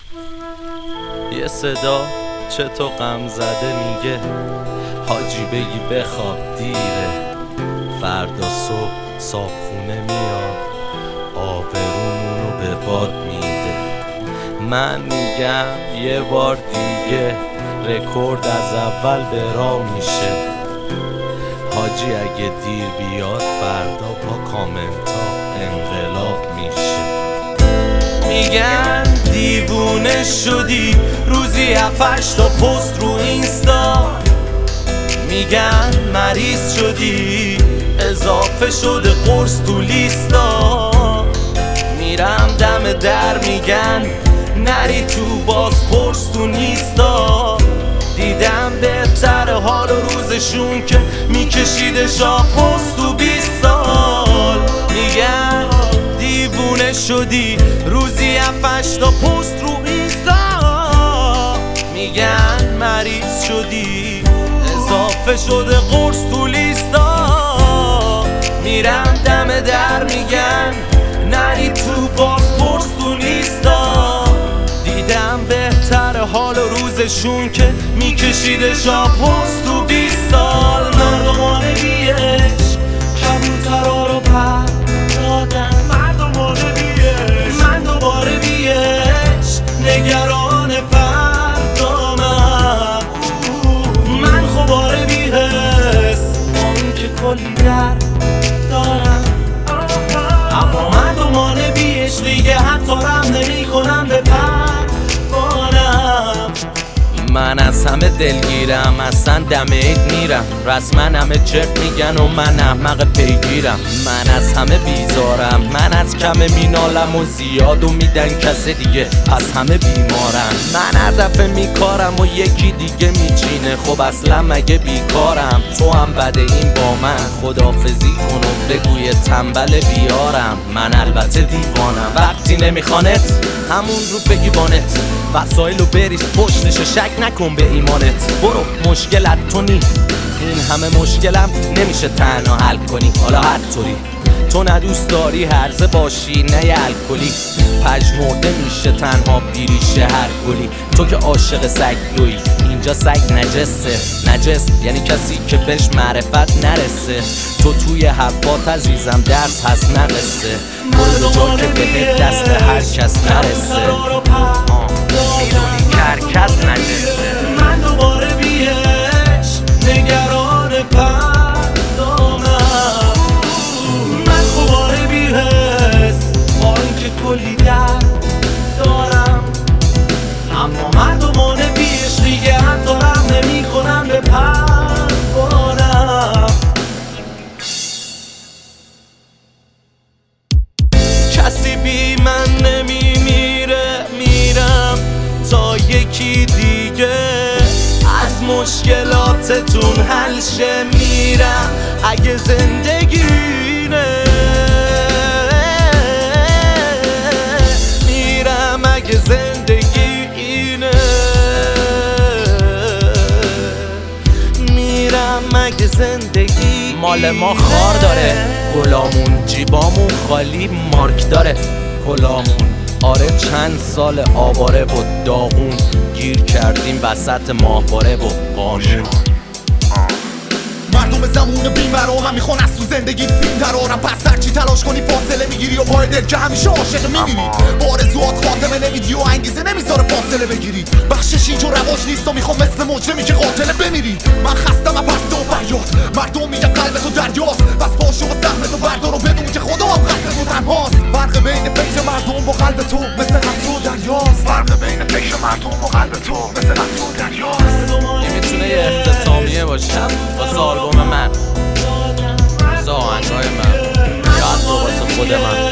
یه صدا چه تو غم زده میگه حاجی بگی بخواب دیره، فردا صبح صابخونه میاد آبرومونو به باد میده. من میگم یه بار دیگه رکورد از اول به راه میشه. حاجی اگه دیر بیاد فردا با کامنتا انقلاب میشه. میگن دیوونه شدی روزی 7-8 تا پست رو اینستا، میگن مریض شدی اضافه شده قرص تو لیستا. میرم دم در میگن نری تو باز پرس تو نیستا. دیدم بهتر حال و روزشون که میکشیده شاه پست تو 20 سال. میگن دیوونه شدی روزی 7-8 تا پست رو اینستا، میگن مریض شدی اضافه شده قرص تو لیستا. میرم دم در میگن نری تو باز پرس تو لیستا. دیدم بهتر حال و روزشون که میکشیده شاپوست تو 20 سال. مردمان بیش کبوترها رو پر دادن، مردمان بیش من دوباره بیش نگران فردامم. من خوباره بیهست اون که کلی در دارم، اما مردمان بیش دیگه حتی رم نمی کنم به پروانم. من از همه دلگیرم اصلا دم عید میرم، رسما همه چرت میگن و من احمق پیگیرم. من از همه بیزارم، من از کم مینالم و زیادو میدن کس دیگه پس همه بیمارم. من هر دفعه میکارم و یکی دیگه میچینه، خب اصلا مگه بیکارم؟ تو هم بده این با من خداحافظی کن و بگوی تنبل بیارم. من البته دیوانم وقتی نمیخوانت همون رو بگی بانت، وسایلو بریز پشتشو شک نکن به ایمانت. برو مشکلت تو نی، این همه مشکلم نمیشه تنها حل کنی. حالا هر طوری تو ندوست داری هرزه باشی نه یه الکلی، پژمرده میشه تنها بیریشه هر گلی. تو که عاشق سگ دوی اینجا سگ نجسه، نجس یعنی کسی که بهش معرفت نرسه. تو توی حرفات عزیزم درس هست نقصه، برو جا که به دست هر کس نرسه. میدونی که هر کس نجسه. من دوباره بیش نگران پردامم. من خوباره بیهست با اینکه کلی در دارم، اما مردمان بیش دیگه حتی رم نمی کنم به پروانم. کسی بی من نمیمیره، میرم تا یکی دیگه از مشکلاتتون حل شه. میرم اگه زندگینه، میرم اگه زندگینه، میرم اگه زندگی مال ما خار داره. گلامون جیبامون خالی مارک داره کلامون. آره چند سال آواره و داغون گیر کردیم وسط ماهواره و قانون. مردم زمون بی‌مرام میخوان از تو زندگی فیلم درارم، پس هرچی تلاش کنی فاصله میگیری و پای دل که همیشه عاشق میمیری. آرزوات خاتمه نمیدی و انگیزه نمیذاره فاصله بگیری. بخششی جو رواج نیست و میخوام مثل مجرمی که قاتله بمیری. من خستم از پرسه و فریاد، مردم میگن قلب تو دریاست، بس پاشو و سهم تو بردار و بدون که خدا هم قلب تو تنهاست. فرق بین پیش مردم و قلب تو مثل قطر و دریاست. فرق بین پیش مردم و قلب تو مثل قطر و دریاست. این میتونه یه اختتامیه باشه واسه آلبوم من، واسه آهنگای من، یا حتی واسه خود من.